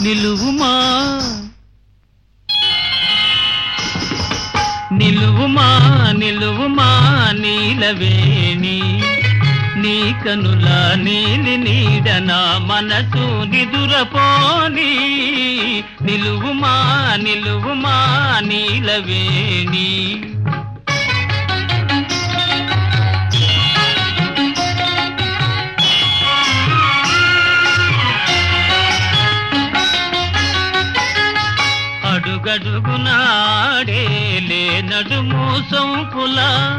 నిలువుమా నిలువుమా నిలువుమా నీలవేణి నీ కనుల నీలి నీడన మనసు నిదురపోని నిలువుమా నిలువుమా నీలవేణి అడుగడుగునాడేలే నడుము సొంపుల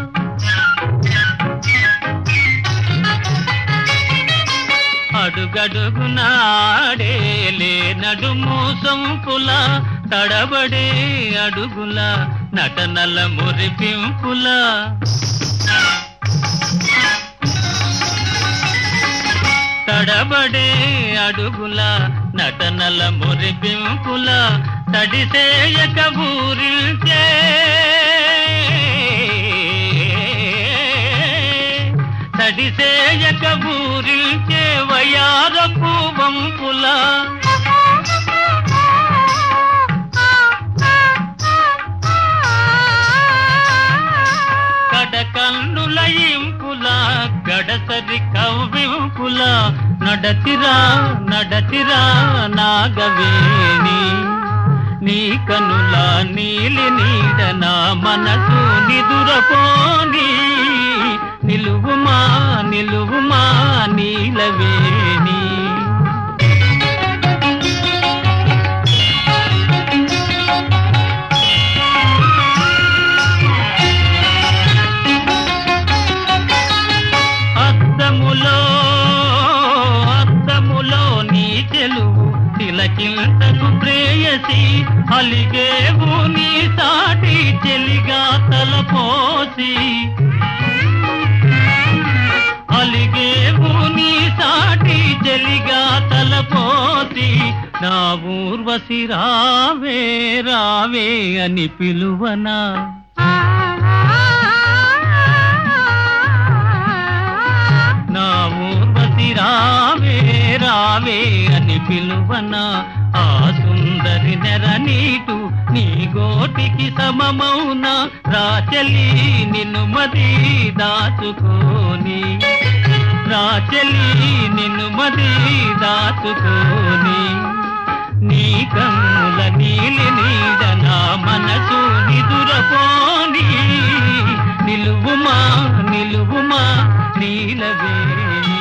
అడుగడుగునాడేలే నడుము సొంపుల తడబడే అడుగుల నటనల మురిపింపుల తడబడే అడుగుల నటనల మురిపింపుల తడిసేయక ఊరిల్చే తడిసేయక ఊరిల్చే వయారపు వంపుల కడకన్నుల ఇంపుల గడసరి కవ్వింపుల నడతిరా నడతిరా నాగవేణి నీ కనుల నీలి నీడన మనసు నిదురపోని నిలువుమా నిలువుమా నీలవేణి అద్దములో నీ తెలుగు తిలకింతకు ప్రేయసి అలిగేవు నీ సాటి చెలిగా తలపోసి అలిగేవు నీ సాటి చెలిగా తలపోసి నా ఊర్వశి రావే రావే అని పిలువనా నా ఊర్వశి రావే రావే అని పిలువనా ఆ సుందరి నెర నీటు నీ గోటికి సమమౌన రాచలి నిన్ను మది దాచుకోని రాచలి నిన్ను మది దాచుకోని నీ కన్నుల నీలి నీడన మనసు నిదురపోని నిలువుమా నిలువుమా నీలవేణి